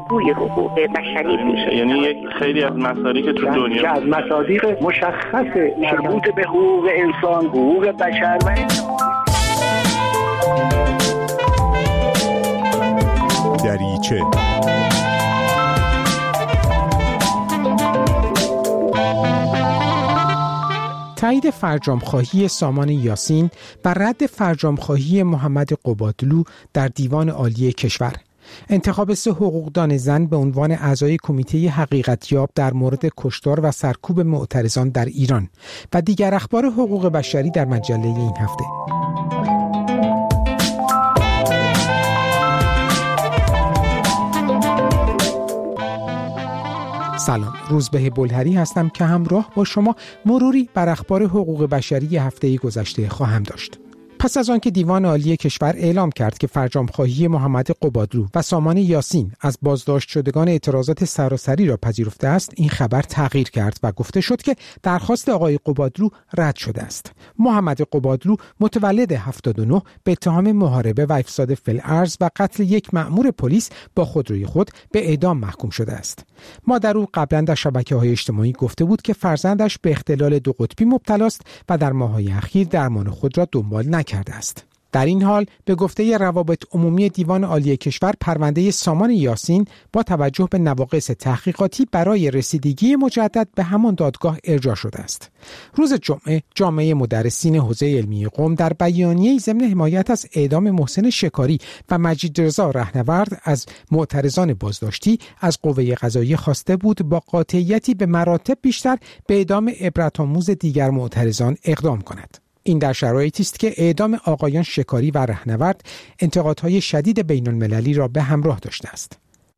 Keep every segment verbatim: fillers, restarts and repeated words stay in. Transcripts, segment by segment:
پایه‌گوی حقوق بشری بود. یعنی یک خیلی از مصادیق تو دنیا که از مصادیق مشخص مربوط به حقوق انسان، حقوق بشر و دریچه. تایید فرجام‌خواهی سامان یاسین بر رد فرجام‌خواهی محمد قبادلو در دیوان عالی کشور. انتخاب سه حقوقدان زن به عنوان اعضای کمیته حقیقتیاب در مورد کشتار و سرکوب معترضان در ایران و دیگر اخبار حقوق بشری در مجله این هفته. سلام، روزبه بلهری هستم که همراه با شما مروری بر اخبار حقوق بشری هفته گذشته خواهم داشت. پس از آنکه دیوان عالی کشور اعلام کرد که فرجام‌خواهی محمد قبادلو و سامان یاسین از بازداشت شدگان اعتراضات سراسری را پذیرفته است، این خبر تغییر کرد و گفته شد که درخواست آقای قبادلو رد شده است. محمد قبادلو متولد هفتاد و نه به اتهام محاربه و افساد فی‌الارض و قتل یک مأمور پلیس با خودروی خود به اعدام محکوم شده است. مادر او قبلا در شبکه‌های اجتماعی گفته بود که فرزندش به اختلال دو قطبی مبتلا است و در ماه‌های اخیر درمان خود را دنبال نکرده است. در این حال به گفته روابط عمومی دیوان عالی کشور، پرونده سامان یاسین با توجه به نواقص تحقیقاتی برای رسیدگی مجدد به همان دادگاه ارجاع شده است. روز جمعه جامعه مدرسین حوزه علمی قم در بیانیه‌ای ضمن حمایت از اعدام محسن شکاری و مجید رضا رهنورد از معترضان بازداشتی از قوه قضاییه خواسته بود با قاطعیتی به مراتب بیشتر به اعدام عبرت‌آموز دیگر معترضان اقدام کند. این در شرایطی است که اعدام آقایان شکاری و رهنورد انتقادهای شدید بین‌المللی را به همراه داشته است.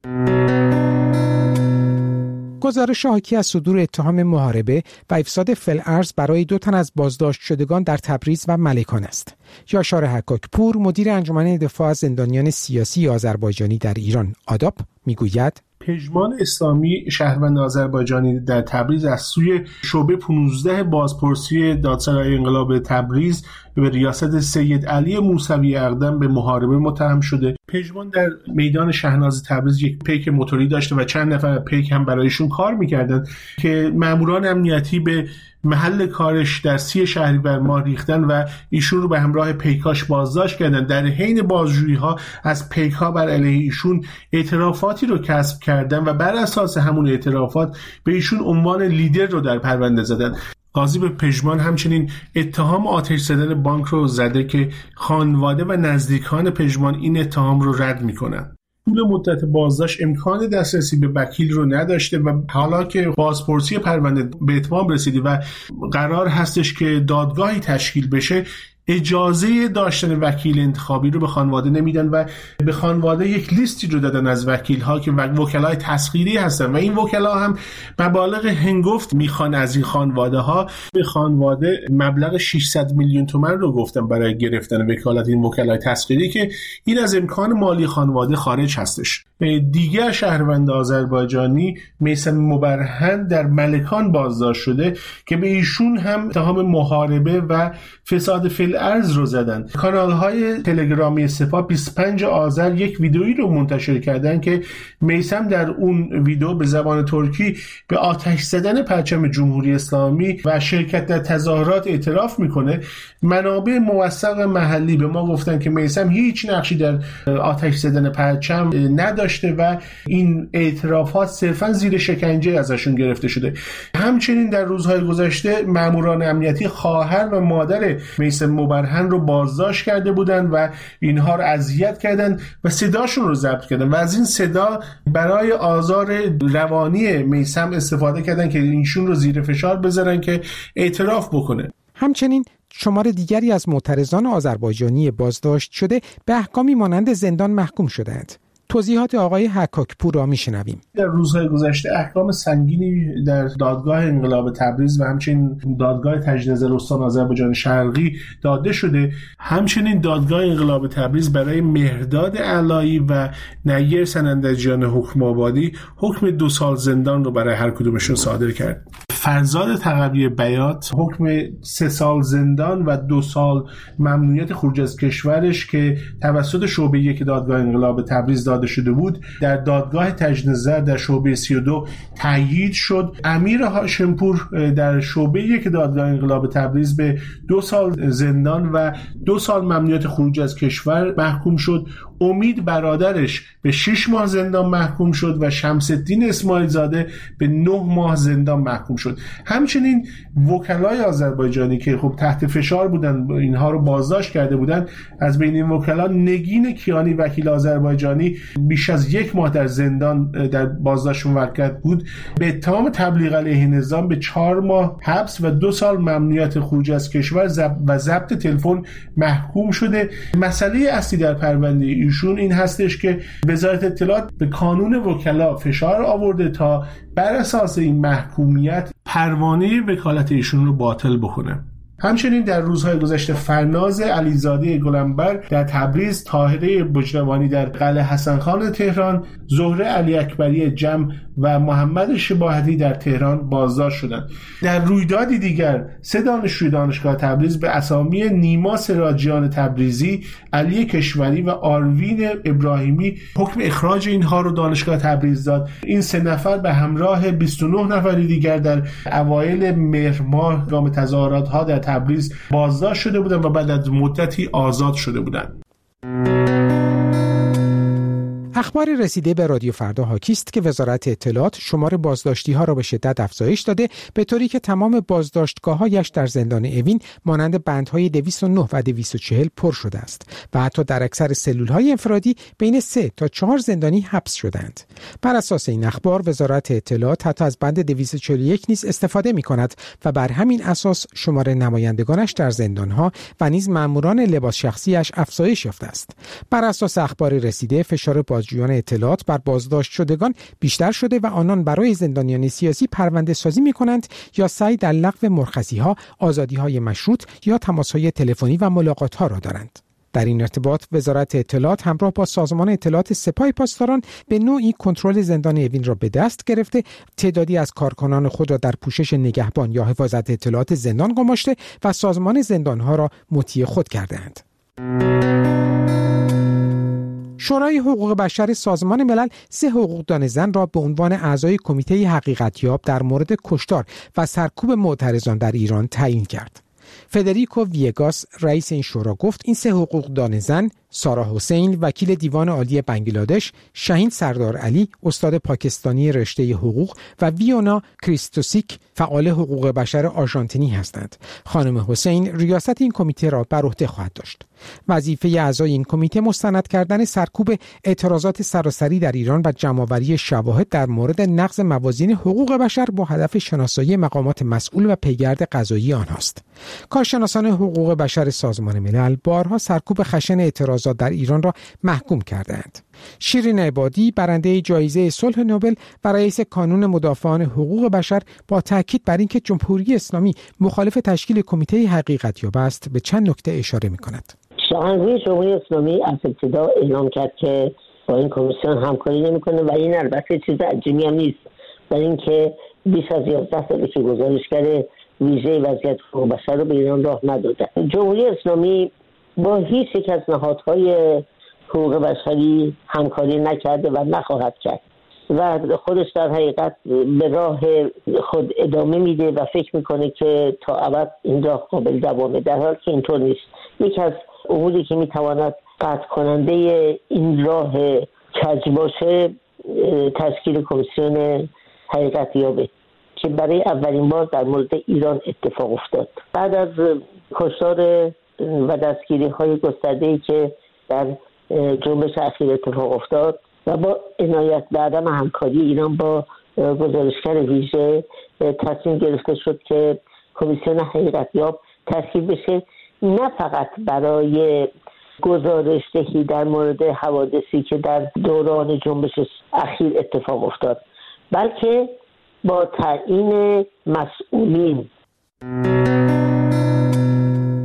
گزارش حاکی از صدور اتهام محاربه و افساد فی‌الارض برای دو تن از بازداشت شدگان در تبریز و ملکان است. یاشار حکاکپور، مدیر انجمن دفاع از زندانیان سیاسی آذربایجانی در ایران آداپ، میگوید پژمان اسلامی شهروند آذربایجانی در تبریز از سوی شعبه پانزده بازپرسی دادسرای انقلاب تبریز به ریاست سید علی موسوی اقدم به محاربه متهم شده. پژمان در میدان شهناز تبریز یک پیک موتوری داشته و چند نفر پیک هم برایشون کار میکردن که ماموران امنیتی به محل کارش در سی شهریور ماه ریختن و ایشون رو به همراه پیکاش بازداشت کردن. در حین بازجویی ها از پیکا بر علیه ایشون اعترافاتی رو کسب کردن و بر اساس همون اعترافات به ایشون عنوان لیدر رو در پرونده زدن. قاضی به پژمان همچنین اتهام آتش زدن بانک رو زده که خانواده و نزدیکان پژمان این اتهام رو رد میکنن. طول مدت بازداشت امکان دسترسی به وکیل رو نداشته و حالا که بازپرسی پرونده به اتمام رسیده و قرار هستش که دادگاهی تشکیل بشه، اجازه داشتن وکیل انتخابی رو به خانواده نمیدن و به خانواده یک لیستی رو دادن از وکیل‌ها که وکلای تسخیری هستن و این وکلا هم مبالغ هنگفت میخوان از این خانواده ها. به خانواده مبلغ ششصد میلیون تومان رو گفتن برای گرفتن وکالت این وکلای تسخیری که این از امکان مالی خانواده خارج هستش. دیگر شهروند آذربایجانی میثم مبرهن در ملکان بازداشت شده که به ایشون هم اتهام محاربه و فساد فی‌الارض رو زدن. کانال‌های تلگرامی سپاه بیست و پنجم آذر یک ویدئویی رو منتشر کردن که میثم در اون ویدئو به زبان ترکی به آتش زدن پرچم جمهوری اسلامی و شرکت در تظاهرات اعتراف میکنه. منابع موثق محلی به ما گفتن که میثم هیچ نقشی در آتش زدن پرچم نداشته و این اعترافات صرفا زیر شکنجه ازشون گرفته شده. همچنین در روزهای گذشته ماموران امنیتی خواهر و مادر میثم مبرهن رو بازداشت کرده بودن و اینها رو اذیت کردن و صداشون رو ضبط کردن و از این صدا برای آزار روانی میثم استفاده کردن که اینشون رو زیر فشار بذارن که اعتراف بکنه. همچنین شمار دیگری از معترضان آذربایجانی بازداشت شده به احکامی مانند زندان محکوم شدند. توضیحات آقای حکاکپور را میشنویم. در روزهای گذشته احکام سنگینی در دادگاه انقلاب تبریز و همچنین دادگاه تجدید نظر استان آذربایجان شرقی داده شده. همچنین دادگاه انقلاب تبریز برای مهرداد علایی و نیر سنندجیان حکم آبادی حکم دو سال زندان رو برای هر کدومشون صادر کرد. فرزاد تقوی بیات حکم سه سال زندان و دو سال ممنوعیت خروج از کشورش که توسط شعبه یک دادگاه انقلاب تبریز داده شده بود در دادگاه تجنظر در شعبه سی و دو تایید شد. امیر هاشمپور در شعبه یک دادگاه انقلاب تبریز به دو سال زندان و دو سال ممنوعیت خروج از کشور محکوم شد. امید برادرش به شش ماه زندان محکوم شد و شمس الدین اسماعیل زاده به نه ماه زندان محکوم شد. همچنین وکلای آذربایجانی که خب تحت فشار بودن، اینها رو بازداشت کرده بودن، از بین این وکلا نگین کیانی وکیل آذربایجانی بیش از یک ماه در زندان در بازداشت موقت بود، به اتهام تبلیغ علیه نظام به چهار ماه حبس و دو سال ممنوعیت خروج از کشور و ضبط تلفن محکوم شده. مسئله اصلی در پرونده ایشون این هستش که وزارت اطلاعات به کانون وکلا فشار آورده تا بر اساس این محکومیت پروانه وکالت ایشون رو باطل بکنه. همچنین در روزهای گذشته فرناز علیزاده گلنبر در تبریز، طاهره بجروانی در قلعه حسن خان تهران، زهره علی اکبری جم و محمد شباهتی در تهران بازداشت شدند. در رویدادی دیگر سه دانشجوی دانشگاه تبریز به اسامی نیما سراجیان تبریزی، علی کشوری و آروین ابراهیمی حکم اخراج اینها رو دانشگاه تبریز داد. این سه نفر به همراه بیست و نه نفر دیگر در اوایل مهر ماه گام تظاهرات ها در تبریز بازداشت شده بودند و بعد از مدتی آزاد شده بودند. اخبار رسیده به رادیو فردا حاکی است که وزارت اطلاعات شمار بازداشتی ها را به شدت افزایش داده، به طوری که تمام بازداشتگاه‌هایش در زندان اوین مانند بندهای دویست و نه و دویست و چهل پر شده است و حتی در اکثر سلول‌های انفرادی بین سه تا چهار زندانی حبس شدند. بر اساس این اخبار وزارت اطلاعات حتی از بند دویست و چهل و یک نیز استفاده می‌کند و بر همین اساس شمار نمایندگانش در زندان‌ها و نیز ماموران لباس شخصیش افزایش یافته است. بر اساس اخبار رسیده فشار بازجویان اطلاعات بر بازداشت شدگان بیشتر شده و آنان برای زندانیان سیاسی پرونده سازی می کنند یا سعی در لغو مرخصی ها، آزادی های مشروط یا تماس های تلفنی و ملاقات ها را دارند. در این ارتباط وزارت اطلاعات همراه با سازمان اطلاعات سپاه پاسداران به نوعی کنترل زندان اوین را به دست گرفته، تعدادی از کارکنان خود را در پوشش نگهبان یا حفاظت اطلاعات زندان گماشته و سازمان زندانها را مطیع خود کرده‌اند. شورای حقوق بشر سازمان ملل سه حقوقدان زن را به عنوان اعضای کمیته حقیقتیاب در مورد کشتار و سرکوب معترضان در ایران تعیین کرد. فدریکو ویگاس رئیس این شورا گفت این سه حقوقدان زن، سارا حسین وکیل دیوان عالی بنگلادش، شاهین سردار علی استاد پاکستانی رشته حقوق و ویونا کریستوسیک فعال حقوق بشر آرژانتینی هستند. خانم حسین ریاست این کمیته را بر عهده خواهد داشت. وظیفه اعضای این کمیته مستند کردن سرکوب اعتراضات سراسری در ایران و جمع‌آوری شواهد در مورد نقض موازین حقوق بشر با هدف شناسایی مقامات مسئول و پیگرد قضایی آنهاست. کارشناسان حقوق بشر سازمان ملل بارها سرکوب خشن اعتراضات در ایران را محکوم کردند. شیرین عبادی برنده جایزه صلح نوبل و رئیس کانون مدافعان حقوق بشر با تاکید بر اینکه جمهوری اسلامی مخالف تشکیل کمیته حقیقتیاب است به چند نکته اشاره می‌کند. شاهنشاهی جمهوری اسلامی از ابتدا اعلام کرد که با این کمیسیون همکاری نمی‌کنه و این البته چیز عجیبی هم نیست، برای اینکه بیش از یازده ساله که گزارشگر ویژه وضعیت حقوق بشر رو به ایران راه نداده. جمهوری اسلامی با هیچ یک از نهادهای حقوق بشری همکاری نکرده و نخواهد کرد و خودش در حقیقت به راه خود ادامه میده و فکر میکنه که تا ابد این راه قابل دوامه، در حالی که اینطور نیست. یکی از اموری که میتواند قطع کننده این راه کج باشه تشکیل کمیسیون حقیقتیابه که برای اولین بار در مورد ایران اتفاق افتاد. بعد از کشتار و دستگیری های گسترده‌ای که در جنبش اخیر اتفاق افتاد و با عنایت به عدم همکاری ایران با گزارشگر ویژه تصمیم گرفته شد که کمیسیون حقیقتیاب تشکیل بشه، نه فقط برای گزارش دهی در مورد حوادثی که در دوران جنبش اخیر اتفاق افتاد، بلکه با تعیین مسئولین.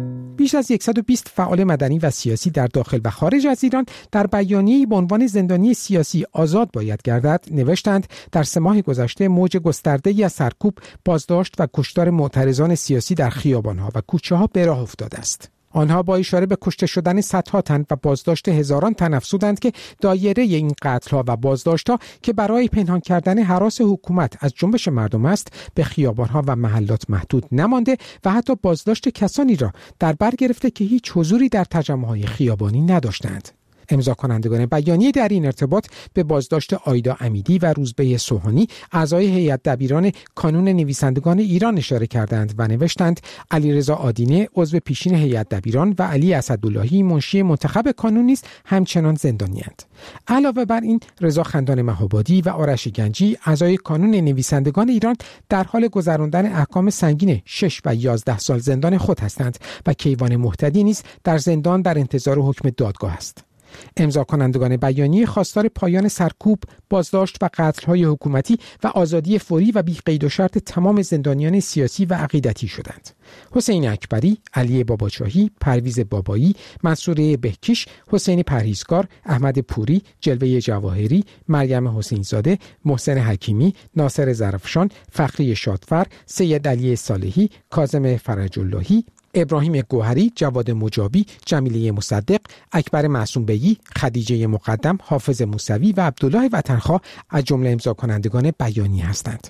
بیش از صد و بیست فعال مدنی و سیاسی در داخل و خارج از ایران در بیانیه‌ای به عنوان زندانی سیاسی آزاد باید گردد نوشتند در سه ماه گذشته موج گسترده‌ای از سرکوب، بازداشت و کشتار معترضان سیاسی در خیابان‌ها و کوچه‌ها به راه افتاده است. آنها با اشاره به کشته شدن صدها تن و بازداشت هزاران تن افزودند که دایره این قتل‌ها و بازداشت‌ها که برای پنهان کردن هراس حکومت از جنبش مردم است به خیابان‌ها و محلات محدود نمانده و حتی بازداشت کسانی را در بر گرفته که هیچ حضوری در تجمع‌های خیابانی نداشتند. امضا کنندگان بیانیه در این ارتباط به بازداشت آیدا امیدی و روزبه سوهانی اعضای هیئت دبیران کانون نویسندگان ایران اشاره کردند و نوشتند علیرضا آدینه عضو پیشین هیئت دبیران و علی اسداللهی منشی منتخب کانون نیز همچنان زندانی‌اند. علاوه بر این رضا خندان مهابادی و آرش گنجی اعضای کانون نویسندگان ایران در حال گذراندن احکام سنگین شش و یازده سال زندان خود هستند و کیوان مهتدی نیز در زندان در انتظار حکم دادگاه است. امضا کنندگان بیانیه خواستار پایان سرکوب، بازداشت و قتل‌های حکومتی و آزادی فوری و بی قید و شرط تمام زندانیان سیاسی و عقیدتی شدند. حسین اکبری، علی باباچاهی، پرویز بابایی، منصوره بهکیش، حسین پرهیزکار، احمد پوری، جلوه جواهری، مریم حسینزاده، محسن حکیمی، ناصر ظرفشان، فخری شادفر، سید علی صالحی، کاظم فرج‌اللهی، ابراهیم گوهری، جواد مجابی، جمیله مصدق، اکبر معصوم بیی، خدیجه مقدم، حافظ موسوی و عبدالله وطنخواه از جمله امضا کنندگان بیانیه هستند.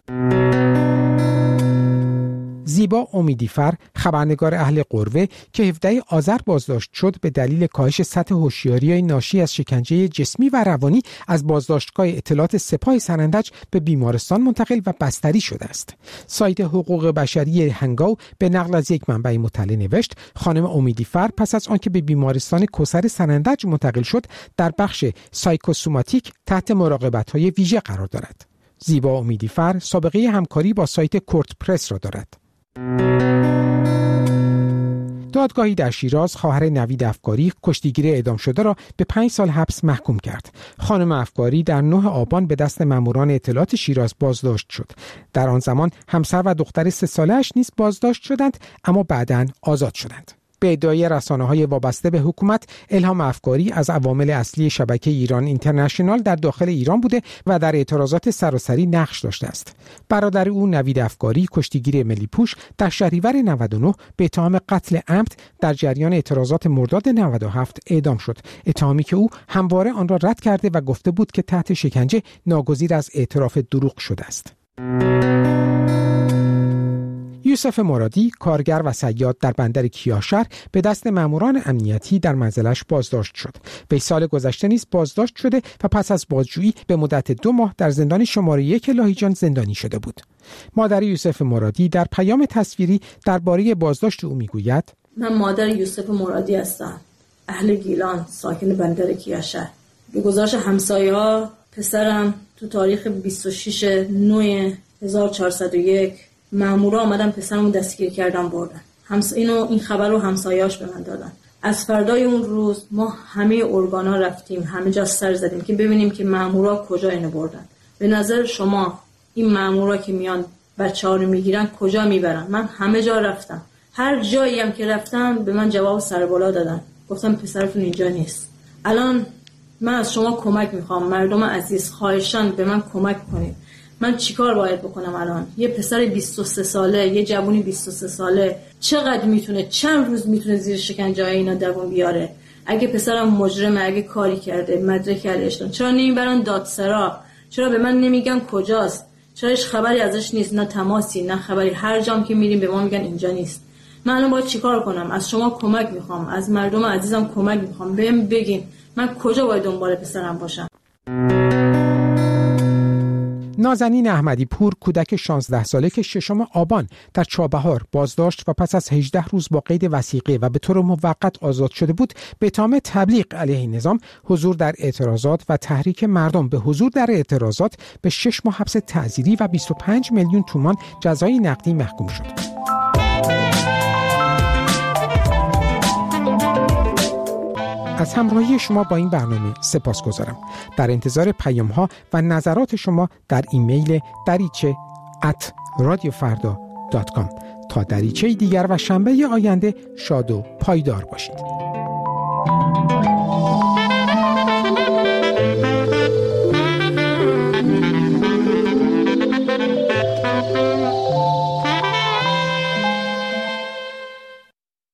زیبا امیدیفر، خبرنگار اهل قروه که هفدهم آذر بازداشت شد به دلیل کاهش سطح هوشیاری ناشی از شکنجه جسمی و روانی از بازداشتگاه اطلاعات سپاه سنندج به بیمارستان منتقل و بستری شده است. سایت حقوق بشری هنگاو به نقل از یک منبع مطلع نوشت خانم امیدیفر پس از آنکه به بیمارستان کوثر سنندج منتقل شد در بخش سایکوسوماتیک تحت مراقبت‌های ویژه قرار دارد. زیبا امیدیفر سابقه همکاری با سایت کورت پرس را دارد. دادگاهی در شیراز خواهر نوید افکاری کشتیگیر اعدام شده را به پنج سال حبس محکوم کرد. خانم افکاری در نه آبان به دست ماموران اطلاعات شیراز بازداشت شد. در آن زمان همسر و دختر سه ساله‌اش نیز بازداشت شدند اما بعداً آزاد شدند. به ادعای رسانه‌های وابسته به حکومت، الهام افکاری از عوامل اصلی شبکه ایران اینترنشنال در داخل ایران بوده و در اعتراضات سراسری نقش داشته است. برادر او نوید افکاری کشتیگیر ملی پوش در شهریور نود و نه به اتهام قتل عمد در جریان اعتراضات مرداد نود و هفت اعدام شد. اتهامی که او همواره آن را رد کرده و گفته بود که تحت شکنجه ناگزیر از اعتراف دروغ شده است. یوسف مرادی، کارگر و صیاد در بندر کیاشهر به دست ماموران امنیتی در منزلش بازداشت شد. وی سال گذشته نیز بازداشت شده و پس از بازجویی به مدت دو ماه در زندان شماره یک لاهیجان زندانی شده بود. مادر یوسف مرادی در پیام تصویری درباره بازداشت او میگوید: من مادر یوسف مرادی هستم، اهل گیلان، ساکن بندر کیاشهر. به گزارش همسایه‌ها پسرم تو تاریخ بیست و شش نوامبر هزار و چهارصد و یک مامورا آمدن پسرمو دستگیر کردن بردن. همس اینو این خبر رو همسایه‌اش به من دادن. از فردای اون روز ما همه ارگانا رفتیم، همه جا سر زدیم که ببینیم که مامورا کجا اینو بردن. به نظر شما این مامورا که میان بچه‌ها رو میگیرن کجا میبرن؟ من همه جا رفتم. هر جایی هم که رفتم به من جواب سر بالا دادن. گفتم پسرتون اینجا نیست. الان من از شما کمک میخوام، مردم عزیز، خواهشاً به من کمک کنید. من چیکار باید بکنم الان؟ یه پسر بیست و سه ساله، یه جوونی بیست و سه ساله چقدر میتونه، چند روز میتونه زیر شکنجه اینا دووم بیاره؟ اگه پسرم مجرمه، اگه کاری کرده، مدرک علیش دارن، چرا نمیبرن دادسرا؟ چرا به من نمیگن کجاست؟ چرا هیچ خبری ازش نیست؟ نه تماسی، نه خبری. هر جام که میریم به ما میگن اینجا نیست. من الان باید چیکار کنم؟ از شما کمک میخوام، از مردم عزیزم کمک میخوام. بهم بگین من کجا باید دنبال پسرم باشم؟ نازنین احمدی پور کودک شانزده ساله که ششم آبان در چابهار بازداشت و پس از هجده روز با قید وثیقه و به طور موقت آزاد شده بود به اتهام تبلیغ علیه نظام، حضور در اعتراضات و تحریک مردم به حضور در اعتراضات به شش ماه حبس تعزیری و بیست و پنج میلیون تومان جزای نقدی محکوم شد. از همراهی شما با این برنامه سپاسگزارم. در انتظار پیام‌ها و نظرات شما در ایمیل دریچه ات رادیو فردا دات کام. تا دریچه دیگر و شنبه آینده شاد و پایدار باشید.